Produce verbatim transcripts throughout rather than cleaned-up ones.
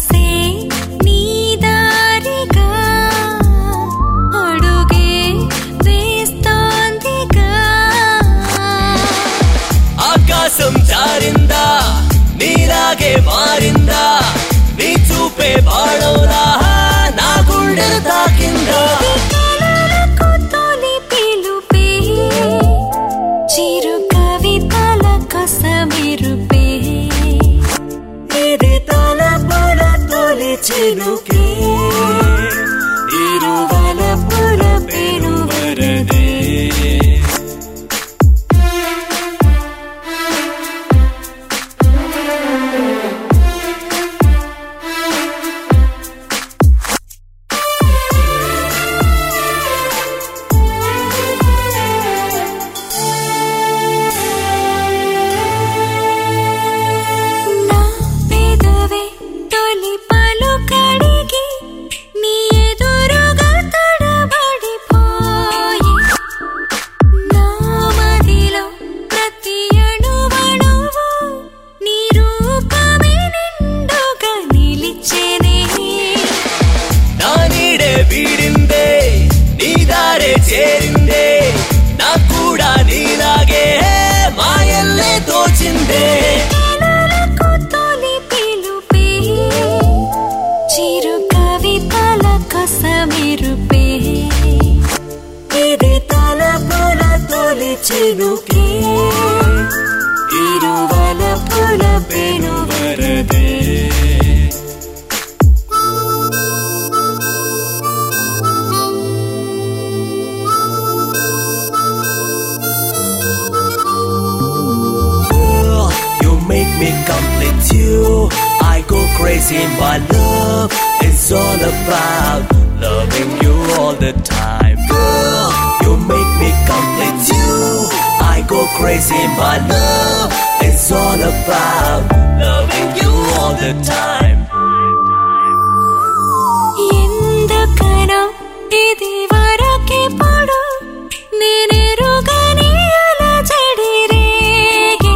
మనసే నీ దారిగా అడుగే వేస్తోందిగా. ఆకాశం జారిందా నీలాగే మారిందా, నీ చూపే బాణంలా నా గుండెను తాకిందా. కలలకు తొలి పిలుపే చిరు కవితల కొసమెరుపే, ఇది తలపుల తొలి చినుకే ఇరువలపుల పెనువరదే. వీడిందే నీ దారే చేరిందే, నా కూడా నీలాగే మాయల్లే తోచిందే. కలలకు తొలి పిలుపే చిరు కవితల కొసమెరుపే, ఇది తలపుల తొలి చినుకే ఇరువలపుల పెనువరదే. Me complete you, I go crazy in my love. It's all about loving you all the time. Girl, you make me complete you, I go crazy in my love. It's all about loving you all the time. ఎందుకనో ఇది వరకే పడు నేనెరుగని అలజడి రేగే,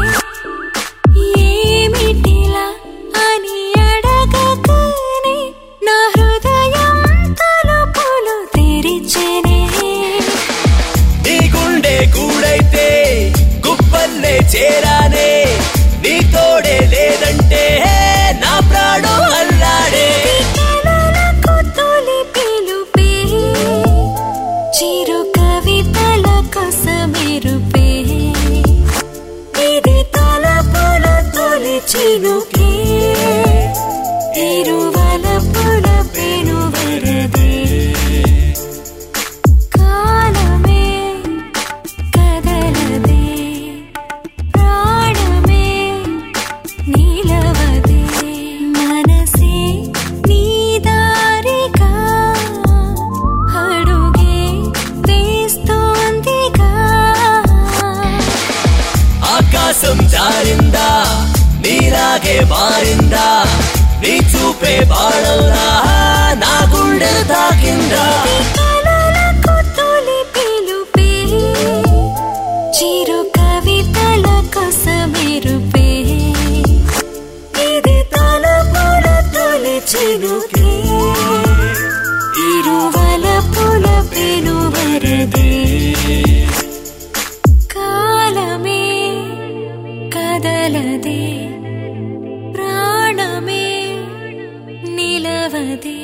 ఏమిటిలా అని అడగకనే నా హృదయం తలుపులు తెరిచెనే. నీ గుండె గూడైతే గుప్పల్లే చేరానే, నీ తోడే లేదంటే నా ప్రాణం అల్లాడే. కలలకు తొలి పిలుపే చిరు కవితల కొసమెరుపే, ఇది తలపుల తొలి చినుకే ఇరువలపుల పెనువరదే. కాలమే కదలదే ప్రాణమే నిలవదే, మనసే నీ దారిగా అడుగే వేస్తోందిగా. ఆకాశం జారిందా నీలాగే మారిందా, నీ చూపే బాణంలా నా గుండెను తాకిందా. కలలకు తొలి పిలుపే చిరు కవితల కొసమెరుపే, ఇది తలపుల తొలి చినుకే ఇరువలపుల పెనువరదే. కాలమే కదలదే ప్రాణమే నిలవదే.